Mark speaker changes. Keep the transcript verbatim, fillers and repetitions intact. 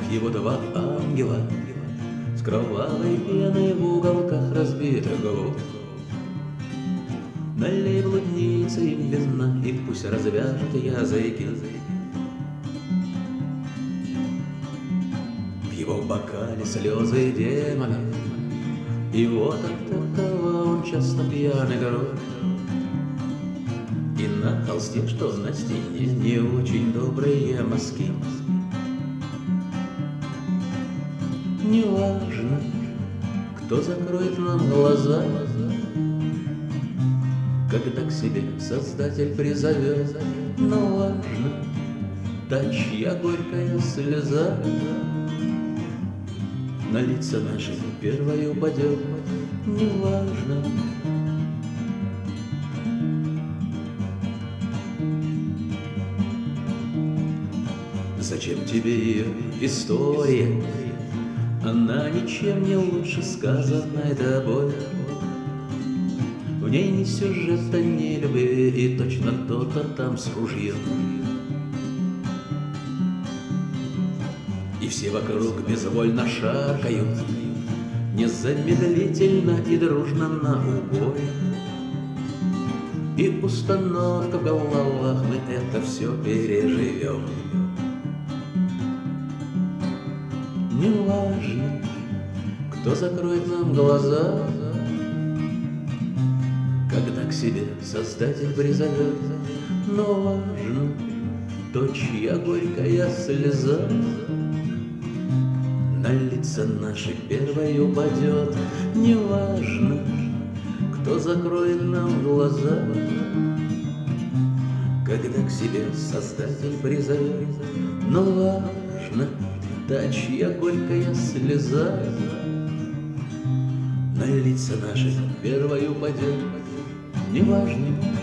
Speaker 1: его два ангела с кровавой пеной в уголках разбитых губ. Налей блуднице им вина, и пусть развяжут языки. В его бокале слезы демона, и вот от этого он часто пьяный герой. И на холсте, что на стене, не очень добрые мазки. Неважно, кто закроет нам глаза, когда к себе Создатель призовет, но важно, та, чья горькая слеза на лица наши первой упадет. Неважно. Зачем тебе ее история? Она ничем не лучше сказанной тобой. В ней ни сюжета, ни любви, и точно кто-то там с ружьем. И все вокруг безвольно шаркают, незамедлительно и дружно на убой. И установка в головах: мы это все переживем. Неважно, кто закроет нам глаза, когда к себе Создатель призовет, но важно, то, чья горькая слеза на лица наши первой упадет. Неважно, кто закроет нам глаза, когда к себе Создатель призовет, но важно, та, чья горькая слеза на лица наши первой упадет. Неважно.